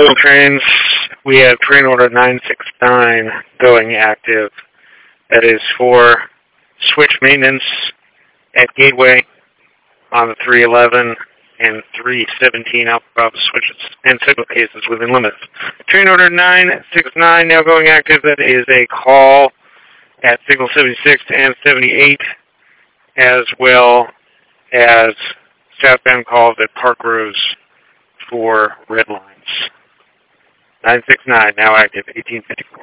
trains, we have train order 969 going active. That is for switch maintenance at Gateway on the 311 and 317 Alpha Bravo switches and signal cases within limits. Train order 969 now going active. That is a call at signal 76 and 78, as well as southbound calls at Park Rose for red lines. 969 now active, 1854.